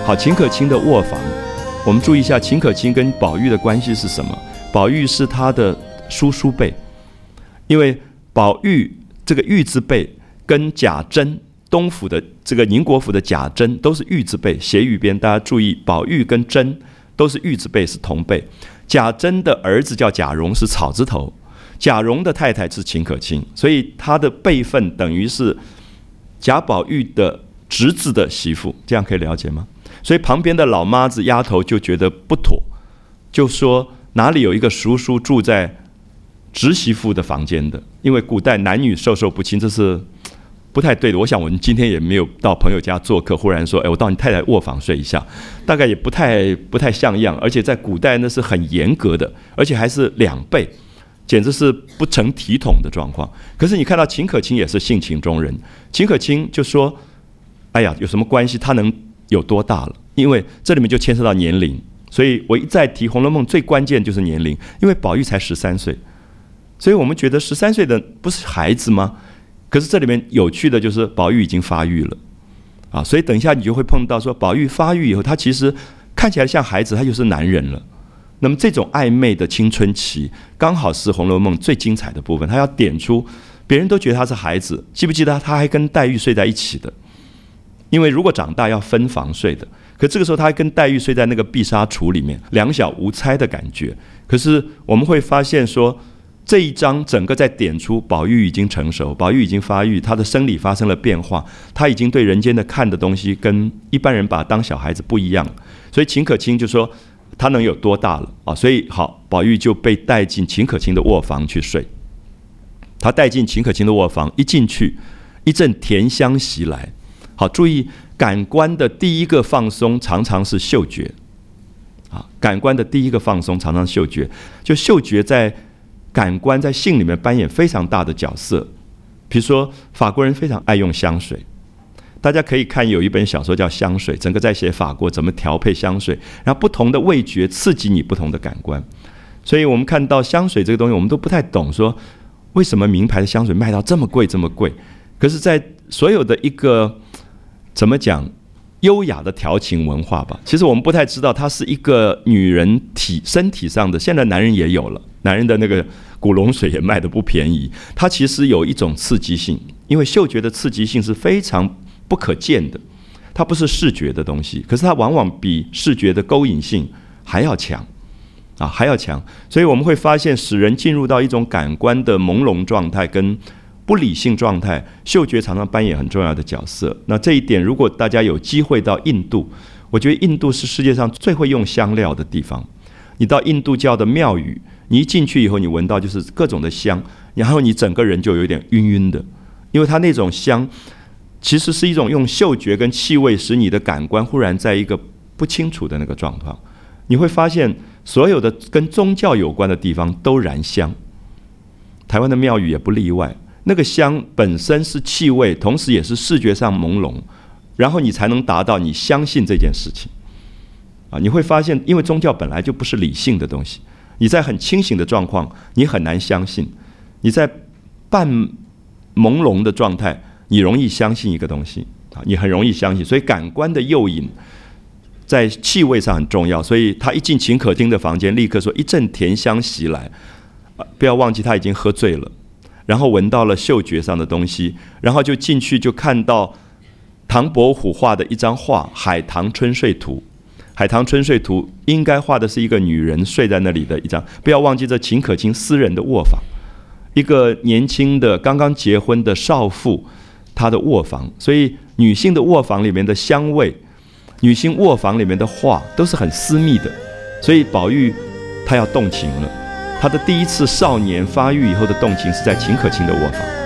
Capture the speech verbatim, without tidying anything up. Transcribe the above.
好，秦可卿的卧房，我们注意一下，秦可卿跟宝玉的关系是什么？宝玉是他的叔叔辈，因为宝玉这个玉字辈跟贾珍，东府的这个宁国府的贾珍都是玉字辈，斜玉边，大家注意，宝玉跟珍都是玉字辈，是同辈。贾珍的儿子叫贾蓉，是草字头，贾蓉的太太是秦可卿，所以他的辈分等于是贾宝玉的侄子的媳妇，这样可以了解吗？所以旁边的老妈子丫头就觉得不妥，就说哪里有一个叔叔住在侄媳妇的房间的，因为古代男女授受不亲，这是不太对的。我想我们今天也没有到朋友家做客，忽然说哎，我到你太太卧房睡一下，大概也不太不太像样，而且在古代那是很严格的，而且还是两倍，简直是不成体统的状况。可是你看到秦可卿也是性情中人，秦可卿就说哎呀，有什么关系，他能有多大了？因为这里面就牵涉到年龄，所以我一再提《红楼梦》最关键就是年龄，因为宝玉才十三岁，所以我们觉得十三岁的不是孩子吗？可是这里面有趣的就是宝玉已经发育了啊，所以等一下你就会碰到说宝玉发育以后，他其实看起来像孩子，他就是男人了。那么这种暧昧的青春期，刚好是《红楼梦》最精彩的部分。他要点出，别人都觉得他是孩子，记不记得他还跟黛玉睡在一起的？因为如果长大要分房睡的，可这个时候他还跟黛玉睡在那个碧纱橱里面，两小无猜的感觉。可是我们会发现说，这一章整个在点出宝玉已经成熟，宝玉已经发育，他的生理发生了变化，他已经对人间的看的东西跟一般人把他当小孩子不一样。所以秦可卿就说他能有多大了啊？所以好，宝玉就被带进秦可卿的卧房去睡。他带进秦可卿的卧房，一进去，一阵甜香袭来。好，注意感官的第一个放松常常是嗅觉啊，感官的第一个放松常常嗅觉，就嗅觉在感官在性里面扮演非常大的角色。比如说法国人非常爱用香水，大家可以看有一本小说叫《香水》，整个在写法国怎么调配香水，然后不同的味觉刺激你不同的感官。所以我们看到香水这个东西，我们都不太懂，说为什么名牌的香水卖到这么贵这么贵，可是在所有的一个怎么讲优雅的调情文化吧，其实我们不太知道它是一个女人体身体上的，现在男人也有了，男人的那个古龙水也卖得不便宜，它其实有一种刺激性，因为嗅觉的刺激性是非常不可见的，它不是视觉的东西，可是它往往比视觉的勾引性还要强啊，还要强。所以我们会发现使人进入到一种感官的朦胧状态跟不理性状态，嗅觉常常扮演很重要的角色。那这一点如果大家有机会到印度，我觉得印度是世界上最会用香料的地方。你到印度教的庙宇，你一进去以后，你闻到就是各种的香，然后你整个人就有点晕晕的，因为它那种香其实是一种用嗅觉跟气味使你的感官忽然在一个不清楚的那个状况。你会发现所有的跟宗教有关的地方都燃香，台湾的庙宇也不例外。那个香本身是气味，同时也是视觉上朦胧，然后你才能达到你相信这件事情啊！你会发现，因为宗教本来就不是理性的东西，你在很清醒的状况，你很难相信；你在半朦胧的状态，你容易相信一个东西啊，你很容易相信。所以感官的诱引在气味上很重要。所以他一进秦可卿的房间，立刻说一阵甜香袭来，啊，不要忘记他已经喝醉了。然后闻到了嗅觉上的东西，然后就进去就看到唐伯虎画的一张画《海棠春睡图》。《海棠春睡图》应该画的是一个女人睡在那里的一张，不要忘记这秦可卿私人的卧房，一个年轻的刚刚结婚的少妇她的卧房。所以女性的卧房里面的香味，女性卧房里面的画都是很私密的。所以宝玉他要动情了，他的第一次少年发育以后的动情是在秦可卿的卧房。